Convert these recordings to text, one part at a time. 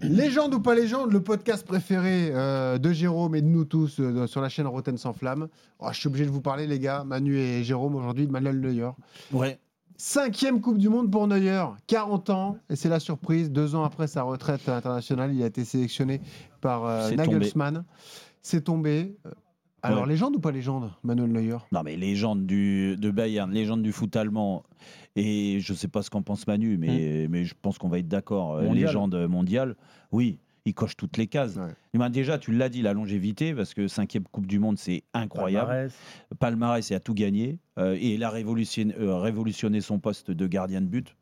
Légende ou pas légende, le podcast préféré de Jérôme et de nous tous sur la chaîne Rotten sans flamme. Oh, je suis obligé de vous parler, les gars, Manu et Jérôme, aujourd'hui, de Manuel Neuer. Ouais. 5e Coupe du Monde pour Neuer, 40 ans, et c'est la surprise. 2 ans après sa retraite internationale, il a été sélectionné par Nagelsmann. C'est tombé. Alors, Ouais. légende ou pas légende, Manuel Neuer? Non, mais légende de Bayern, légende du foot allemand. Et je ne sais pas ce qu'en pense Manu, mais je pense qu'on va être d'accord. Légende mondiale, oui, il coche toutes les cases. Ouais. Eh ben, déjà, tu l'as dit, la longévité, parce que 5e Coupe du Monde, c'est incroyable. Palmarès, il a tout gagné. Et il a révolutionné son poste de gardien de but.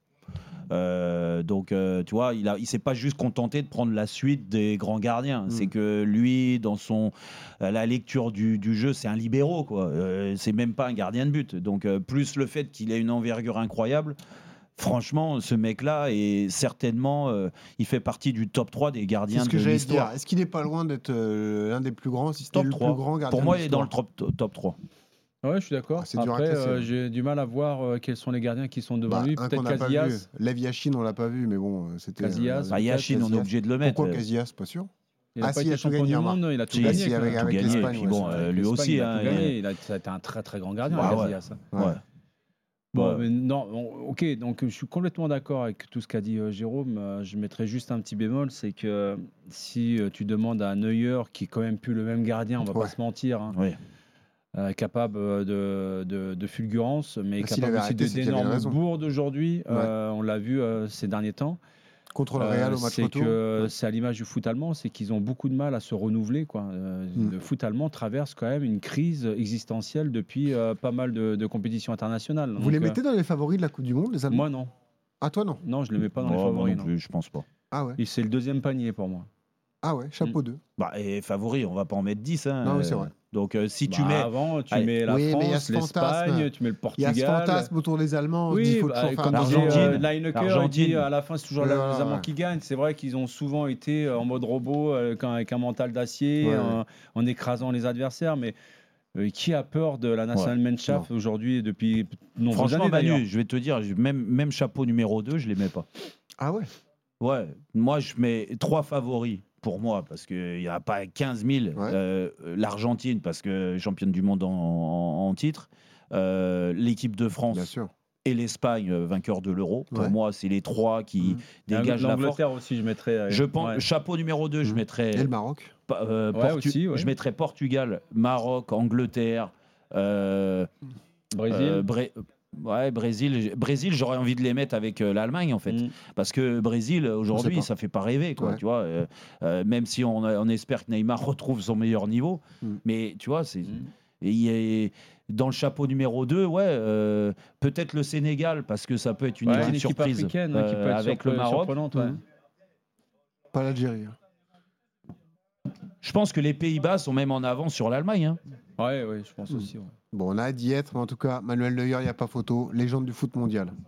Donc, tu vois, il s'est pas juste contenté de prendre la suite des grands gardiens. C'est que lui, dans la lecture du jeu, c'est un libéro, quoi. C'est même pas un gardien de but. Donc, plus le fait qu'il ait une envergure incroyable. Franchement, ce mec-là est certainement, il fait partie du top 3 des gardiens de l'histoire. C'est ce que j'allais dire. Est-ce qu'il n'est pas loin d'être l'un des plus grands, si c'était le plus grand gardien? Pour moi, il est dans le top 3. Ouais, je suis d'accord. C'est dur à classer, j'ai du mal à voir quels sont les gardiens qui sont devant lui. Peut-être Casillas. Lev Yashin, on l'a pas vu, mais bon, c'était. Casillas. Yashin, on est obligé de le mettre. Pourquoi Casillas? Pas sûr. Il a pas été champion du monde, il a tout gagné. Avec l'Espagne. Puis bon, lui aussi. Ça a été un très très grand gardien, Casillas. Ouais. Bon, mais non, ok, donc je suis complètement d'accord avec tout ce qu'a dit Jérôme. Je mettrais juste un petit bémol, c'est que si tu demandes à Neuer, qui est quand même plus le même gardien, on va pas se mentir, capable de fulgurance, mais capable aussi d'énormes bourdes aujourd'hui, on l'a vu ces derniers temps. Contre le Real au match retour. C'est à l'image du foot allemand, c'est qu'ils ont beaucoup de mal à se renouveler, quoi. Le foot allemand traverse quand même une crise existentielle depuis pas mal de compétitions internationales. Vous les mettez dans les favoris de la Coupe du Monde, les Allemands? Moi, non. Ah, toi, non? Non, je ne les mets pas dans les favoris. Non plus, je pense pas. Ah ouais. Et c'est le deuxième panier pour moi. Ah ouais, chapeau 2. Et favori, on va pas en mettre 10. Non, mais c'est vrai. Donc si tu mets... Avant, tu mets la France, l'Espagne, tu mets le Portugal. Il y a ce fantasme autour des Allemands. Oui, comme disait Lineker, il dit à la fin, c'est toujours les Allemands qui gagnent. C'est vrai qu'ils ont souvent été en mode robot, avec un mental d'acier, en écrasant les adversaires. Mais qui a peur de la Nationalmannschaft aujourd'hui depuis nombreuses années? Franchement, Manu, je vais te dire, même chapeau numéro 2, je les mets pas. Ah ouais? Ouais, moi je mets 3 favoris. Pour moi, parce qu'il n'y a pas 15 000. L'Argentine, parce que championne du monde en titre. L'équipe de France. Bien sûr. Et l'Espagne, vainqueur de l'Euro. Pour moi, c'est les 3 qui dégagent la force. L'Angleterre aussi, je mettrais. Je pense, chapeau numéro 2, je mettrais. Et le Maroc. Je mettrais Portugal, Maroc, Angleterre. Brésil. Brésil, j'aurais envie de les mettre avec l'Allemagne en fait, parce que Brésil aujourd'hui, ça fait pas rêver, quoi. Tu vois, même si on espère que Neymar retrouve son meilleur niveau, mais tu vois, dans le chapeau numéro 2, peut-être le Sénégal, parce que ça peut être une équipe surprise africaine, qui peut être avec le Maroc. Pas l'Algérie. Je pense que les Pays-Bas sont même en avance sur l'Allemagne. Hein. Ouais, je pense aussi. Bon, on a d'y être, mais en tout cas, Manuel Neuer, il n'y a pas photo. Légende du foot mondial.